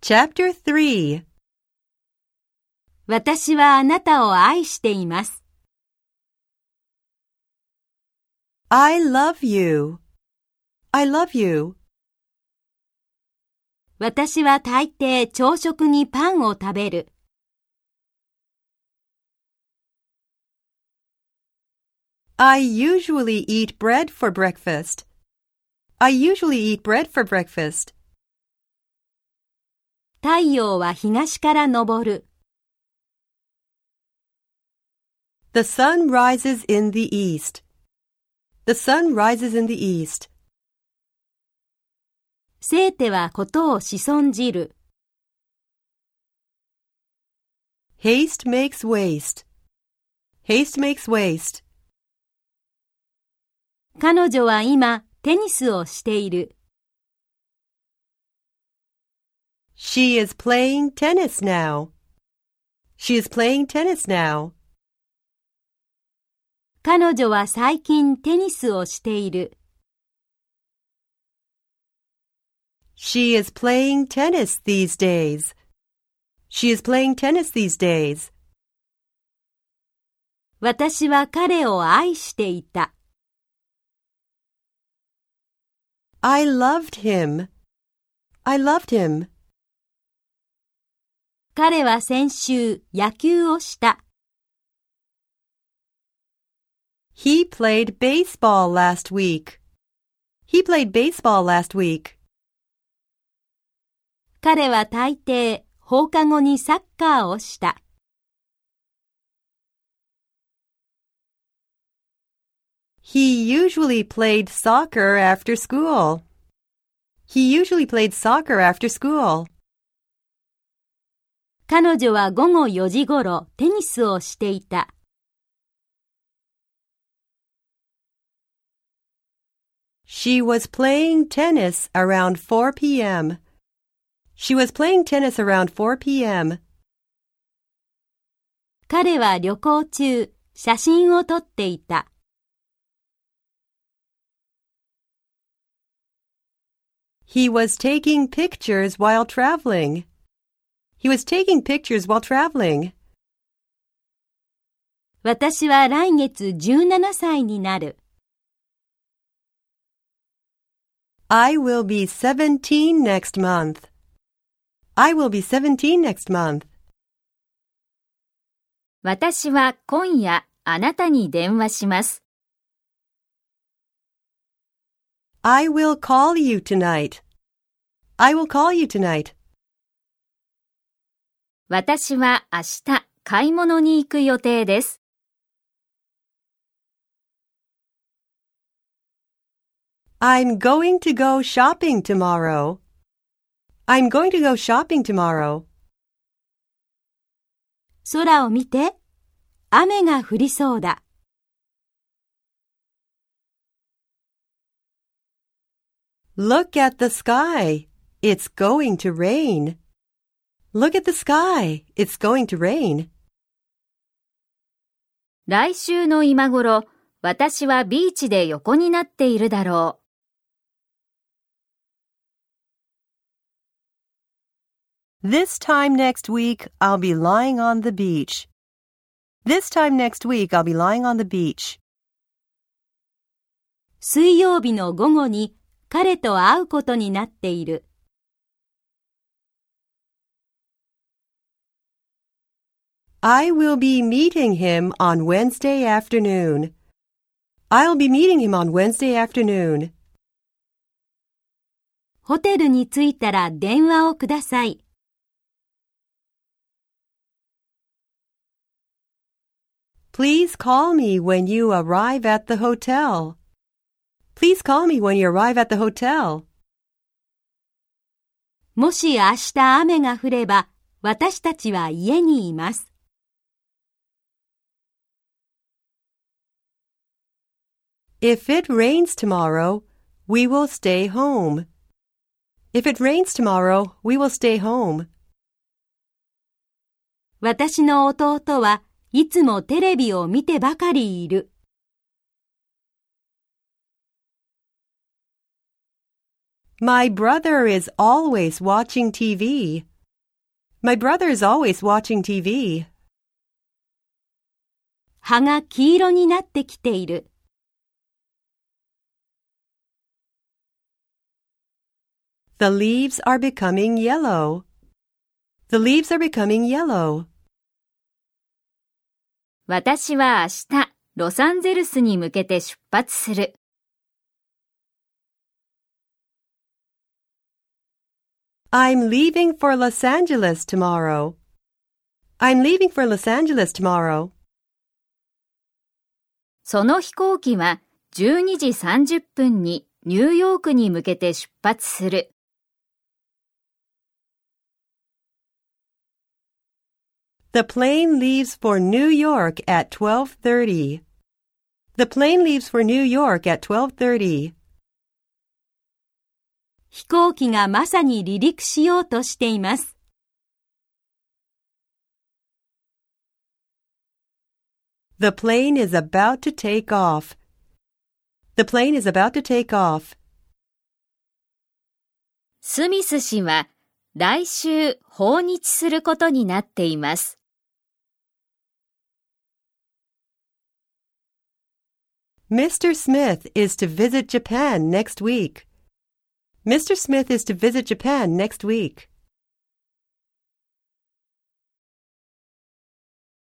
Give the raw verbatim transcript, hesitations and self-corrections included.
Chapter three. 私はあなたを愛しています。 I love you. I love you. 私は大抵朝食にパンを食べる。 I usually eat bread for breakfast. I usually eat bread for breakfast. 太陽は東から昇る。 The sun rises in the east. The sun rises in the east. せいてはことを仕んじる。 Haste makes waste. Haste makes waste. 彼女は今テニスをしている。 She is playing tennis now. She is playing tennis now. 彼女は最近テニスをしている。 She is playing tennis these days. She is playing tennis these days. 私は彼を愛していた。 I loved him. I loved him. 彼は先週野球をした。 He played baseball last week. He played baseball last week. 彼は大抵放課後にサッカーをした。 He usually played soccer after school. He usually played soccer after school. 彼女は午後よじごろテニスをしていた。 She was playing tennis around four p.m. She was playing tennis around four p.m. 彼は旅行中、写真を撮っていた。 He was taking pictures while traveling. He was taking pictures while traveling. 私は来月じゅうななさいになる。 I will be seventeen next month. I will be seventeen next month. 私は今夜あなたに電話します。 I will call you tonight. I will call you tonight. 私は明日買い物に行く予定です。 I'm going to go shopping tomorrow. I'm going to go shopping tomorrow. 空を見て、雨が降りそうだ。 Look at the sky. It's going to rain. Look at the sky. It's going to rain. 来週の今頃、私はビーチで横になっているだろう。 This time next week, I'll be lying on the beach. This time next week, I'll be lying on the beach. 水曜日の午後に彼と会うことになっている。 I will be meeting him on Wednesday afternoon. I'll be meeting him on Wednesday afternoon. ホテルに着いたら電話をください。 Please call me when you arrive at the hotel. Please call me when you arrive at the hotel. もし明日雨が降れば、私たちは家にいます。 If it rains tomorrow, we will stay home. If it rains tomorrow, we will stay home. 私の弟はいつもテレビを見てばかりいる。 My brother is always watching T V. My brother is always watching T V. 葉が黄色になってきている。 The leaves are becoming yellow. The leaves are becoming yellow. 私は明日、ロサンゼルスに向けて出発する。 I'm leaving for Los Angeles tomorrow. I'm leaving for Los Angeles tomorrow. その飛行機はじゅうにじさんじゅっぷんにニューヨークに向けて出発する。 The plane leaves for New York at twelve thirty. The plane leaves for New York at twelve thirty. 飛行機がまさに離陸しようとしています。 The plane is about to take off. The plane is about to take off. スミス氏は来週訪日することになっています。 Mister Smith is to visit Japan next week. Mister Smith is to visit Japan next week.